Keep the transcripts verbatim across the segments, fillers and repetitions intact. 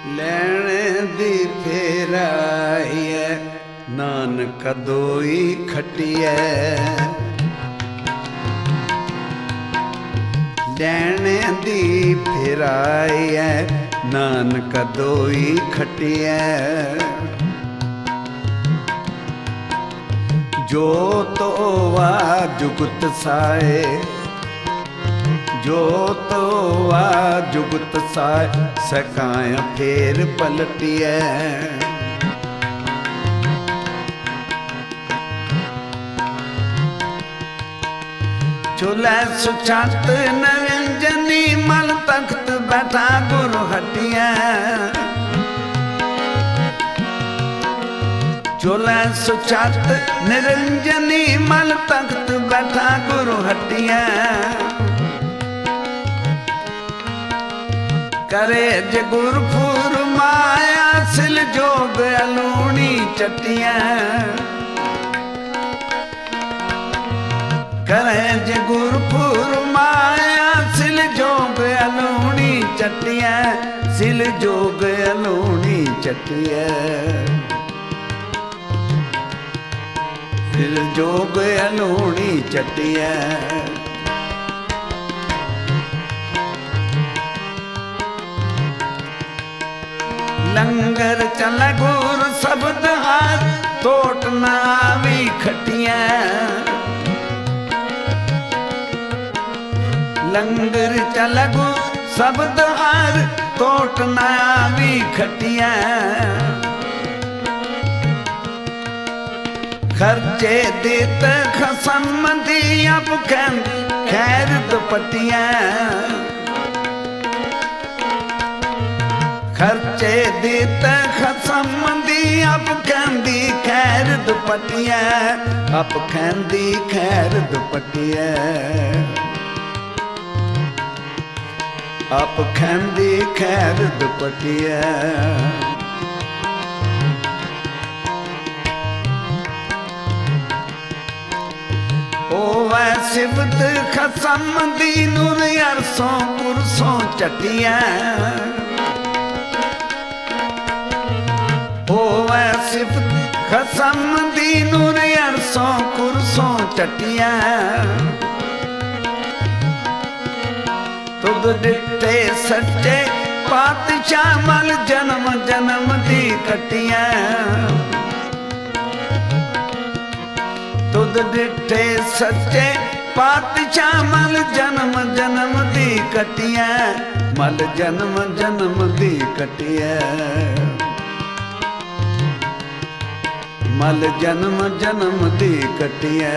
ਲੈਣ ਦੀ ਫੇਰਾਈਐ ਨਾਨਕ ਦੋਈ ਖਟਿਐ। ਲੈਣ ਦੀ ਫੇਰਾਈਐ ਨਾਨਕ ਦੋਈ ਖਟਿਐ। ਜੋ ਤੋਵਾ ਜੁਗਤ ਸਾਏ, ਜੋ ਤੋਵਾ ਜੁਗਤ ਸਾਏ, ਸਕਾਇਆ ਫੇਰ ਪਲਟਿਐ। ਚੁਲੈ ਸੁਚਾਤ ਨਿਰੰਜਨੀ ਮਲ ਤਖਤ ਬੈਠਾ ਗੁਰ ਹਟਿਐ। ਚੁਲੈ ਸੁਚਾਤ ਨਿਰੰਜਨੀ ਮਲ ਤਖਤ ਬੈਠਾ ਗੁਰ ਹਟਿਐ। करे जे गुरपुर माया सिल जोग अलूणी चटिया। करे जे गुरपुर माया सिल जोग अलूणी चटिया। सिल जोग अलूणी चटिया। सिल जोग अलूणी चटिया। लंगर चल गुर शब्द हार टोट न आवी खटिया। लंगर चल गुर शब्द हार टोट न आवी खटिया। खर्चे देत खसम दी अब खैर दुपटिया। खर्चे देत खसम दी अब कहंदी खैर दुपटिया। अब कहंदी खैर दुपटिया। अब कहंदी खैर दुपटिया। ओवै सिफत खसम दी नूर अरसों पुरसों चटिया। होवै सिफत खसम दी नूर अरसों कुरसों चटिया। तुद दिते सच्चे पातशाह मल जन्म जन्म दी कटिया। तुद दिते सच्चे पातशाह मल जन्म जन्म दी कटिया। मल जन्म जन्म दी कटिया। मल जन्म जन्म दी कटिया।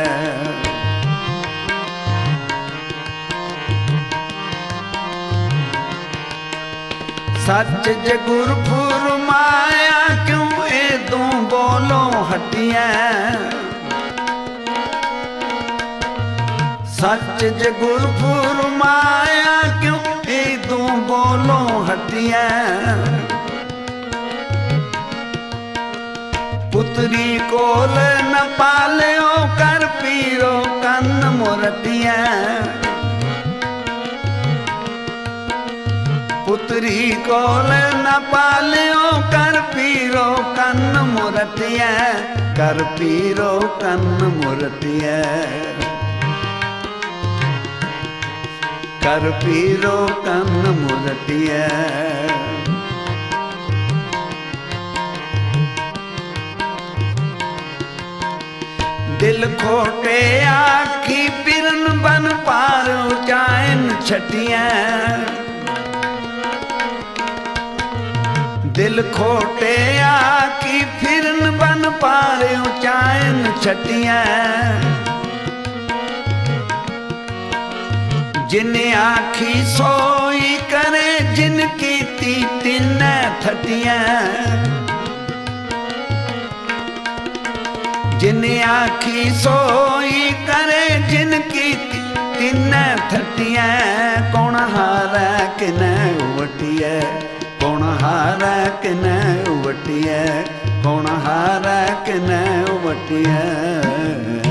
सच जे गुरपुर माया क्यों ए तू बोलो हटिया। सच जे गुरपुर माया क्यों ए तू बोलो हटिया। पुत्री कोल न पालियो कर पीरो कन्न मुरतिया। पुत्री कोल न पालियो कर पीरो कन्न मुरतिया। कर पीरो कन्न मुरतिया। कर पीरो कन्न मुरतिया। दिल खोटे आखी पिरन बन पार उचायन छटिया। दिल खोटे आखी फिरन बन पार उचायन छटिया। जिन आखी सोई करे जिन की ती तिन थटिया। जिन आखी सोई करे जिनकी तिन थटिया। कौन हारा कि न वटिया। कौन हारा कि न वटिया। कौन हारा कि न वटिया।